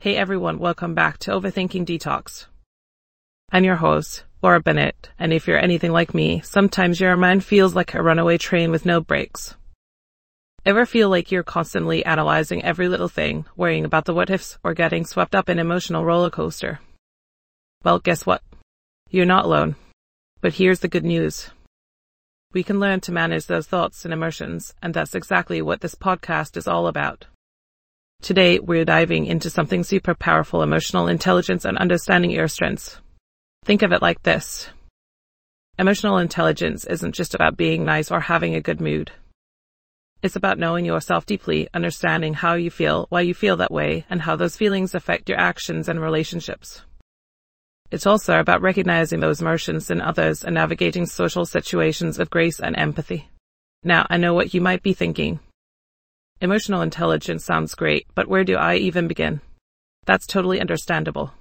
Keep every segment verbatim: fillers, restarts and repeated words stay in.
Hey everyone, welcome back to Overthinking Detox. I'm your host, Laura Bennett, and if you're anything like me, sometimes your mind feels like a runaway train with no brakes. Ever feel like you're constantly analyzing every little thing, worrying about the what-ifs, or getting swept up in an emotional roller coaster? Well, guess what? You're not alone. But here's the good news. We can learn to manage those thoughts and emotions, and that's exactly what this podcast is all about. Today, we're diving into something super powerful: emotional intelligence and understanding your strengths. Think of it like this. Emotional intelligence isn't just about being nice or having a good mood. It's about knowing yourself deeply, understanding how you feel, why you feel that way, and how those feelings affect your actions and relationships. It's also about recognizing those emotions in others and navigating social situations with grace and empathy. Now, I know what you might be thinking. Emotional intelligence sounds great, but where do I even begin? That's totally understandable.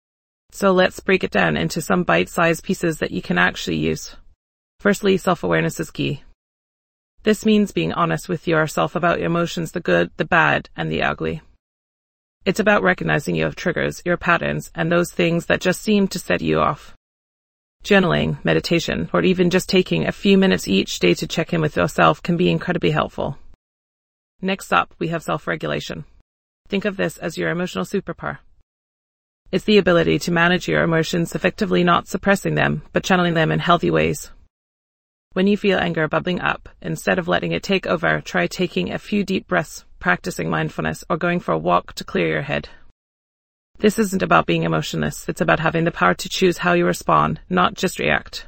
So let's break it down into some bite-sized pieces that you can actually use. Firstly, self-awareness is key. This means being honest with yourself about your emotions, the good, the bad, and the ugly. It's about recognizing your triggers, your patterns, and those things that just seem to set you off. Journaling, meditation, or even just taking a few minutes each day to check in with yourself can be incredibly helpful. Next up, we have self-regulation. Think of this as your emotional superpower. It's the ability to manage your emotions effectively, not suppressing them, but channeling them in healthy ways. When you feel anger bubbling up, instead of letting it take over, try taking a few deep breaths, practicing mindfulness, or going for a walk to clear your head. This isn't about being emotionless, it's about having the power to choose how you respond, not just react.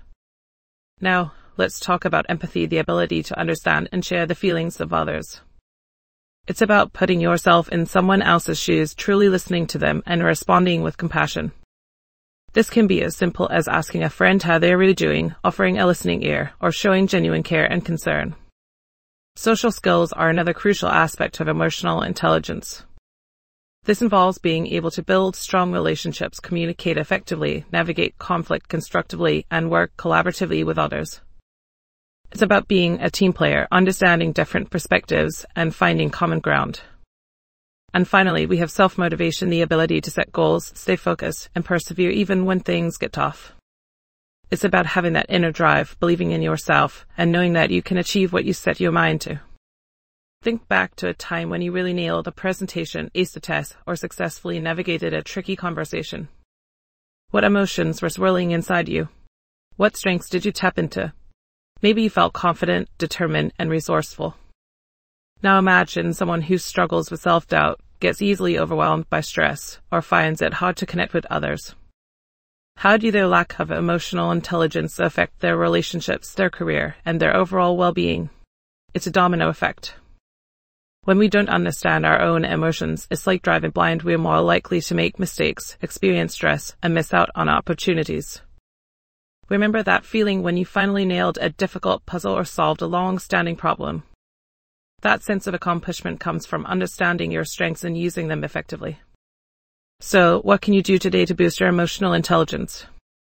Now, let's talk about empathy, the ability to understand and share the feelings of others. It's about putting yourself in someone else's shoes, truly listening to them, and responding with compassion. This can be as simple as asking a friend how they're really doing, offering a listening ear, or showing genuine care and concern. Social skills are another crucial aspect of emotional intelligence. This involves being able to build strong relationships, communicate effectively, navigate conflict constructively, and work collaboratively with others. It's about being a team player, understanding different perspectives, and finding common ground. And finally, we have self-motivation, the ability to set goals, stay focused, and persevere even when things get tough. It's about having that inner drive, believing in yourself, and knowing that you can achieve what you set your mind to. Think back to a time when you really nailed a presentation, aced a test, or successfully navigated a tricky conversation. What emotions were swirling inside you? What strengths did you tap into? Maybe you felt confident, determined, and resourceful. Now imagine someone who struggles with self-doubt, gets easily overwhelmed by stress, or finds it hard to connect with others. How do their lack of emotional intelligence affect their relationships, their career, and their overall well-being? It's a domino effect. When we don't understand our own emotions, it's like driving blind. We're more likely to make mistakes, experience stress, and miss out on opportunities. Remember that feeling when you finally nailed a difficult puzzle or solved a long-standing problem? That sense of accomplishment comes from understanding your strengths and using them effectively. So, what can you do today to boost your emotional intelligence?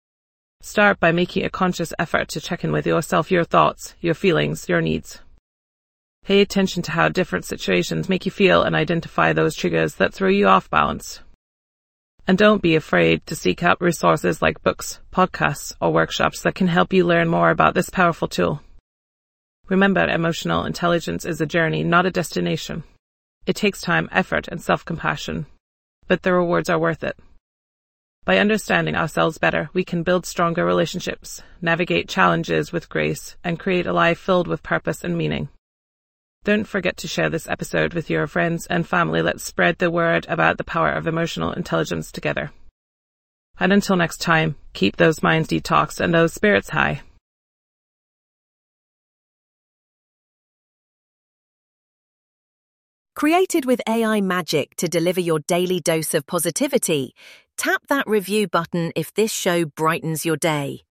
Start by making a conscious effort to check in with yourself, your thoughts, your feelings, your needs. Pay attention to how different situations make you feel and identify those triggers that throw you off balance. And don't be afraid to seek out resources like books, podcasts, or workshops that can help you learn more about this powerful tool. Remember, emotional intelligence is a journey, not a destination. It takes time, effort, and self-compassion, but the rewards are worth it. By understanding ourselves better, we can build stronger relationships, navigate challenges with grace, and create a life filled with purpose and meaning. Don't forget to share this episode with your friends and family. Let's spread the word about the power of emotional intelligence together. And until next time, keep those minds detoxed and those spirits high. Created with A I magic to deliver your daily dose of positivity, tap that review button if this show brightens your day.